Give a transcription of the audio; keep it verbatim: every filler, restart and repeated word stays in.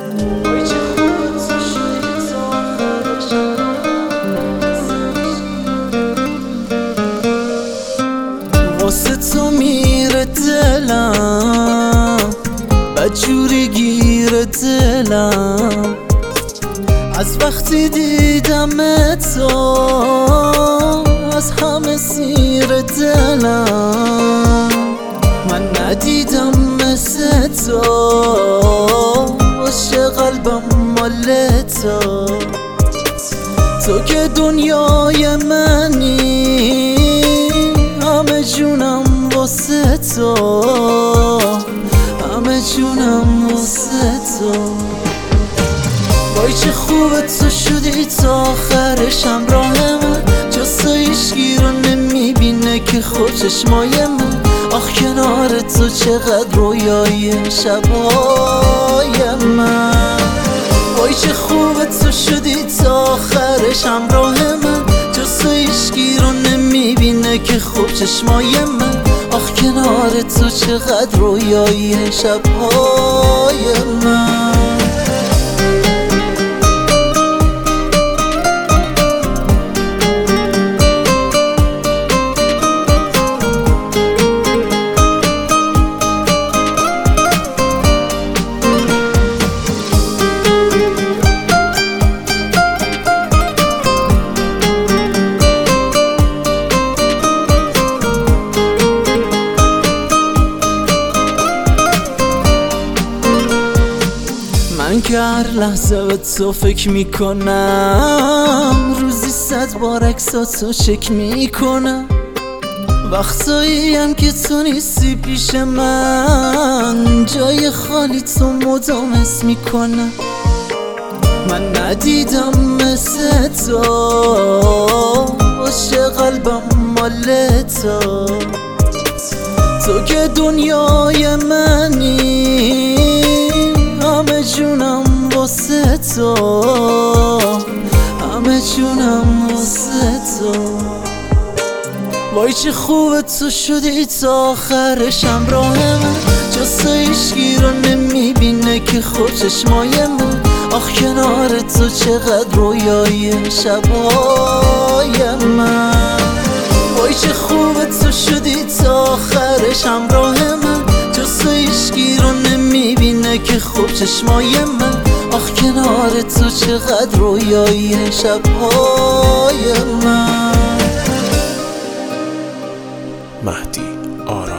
واسه تو میره دلم، بدجوری گیره دلم. از وقتی دیدم تو از همه سیر دلم. من ندیدم مثل تو، عاشق قلبم مال تو. تو که دنیای منی، همه جونم واسه تو، همه جونم واسه تو. وای چه خوبه تو شدی تا آخرش همراه من، جز تو هیچکی رو نمیبینه که خود چشمای من. آخ کنار تو چقدر رویایی شبهای من. وای چه خوبه تو شدی تا آخرش همراه من، جز تو هیچکی رو نمیبینه که خوب چشمای من. آخ کنار تو چقدر رویایی شبهای من. من که هر لحظه به تو فکر میکنم، روزی صد بار عکساتو چک میکنم. وقتایی هم که تو نیستی پیش من، جای خالی تو مدام حس میکنم. من ندیدم مثل تو، عاشق قلبم مال تو. تو که دنیای منی، همه جونم واسه تو، همه جونم واسه تو. وای چه خوبه تو شدی تا آخرش همراه من، جز تو هیچکی رو نمیبینه که خود چشمای من. آخ کنار تو چقدر رویایی شبهای من. وای چه خوبه تو شدی تا آخرش همراه من، جز تو هیچکی رو نمیبینه که خوب چشمای من. آخ کنار تو چقدر رویایی شبهای من. مهدی آرا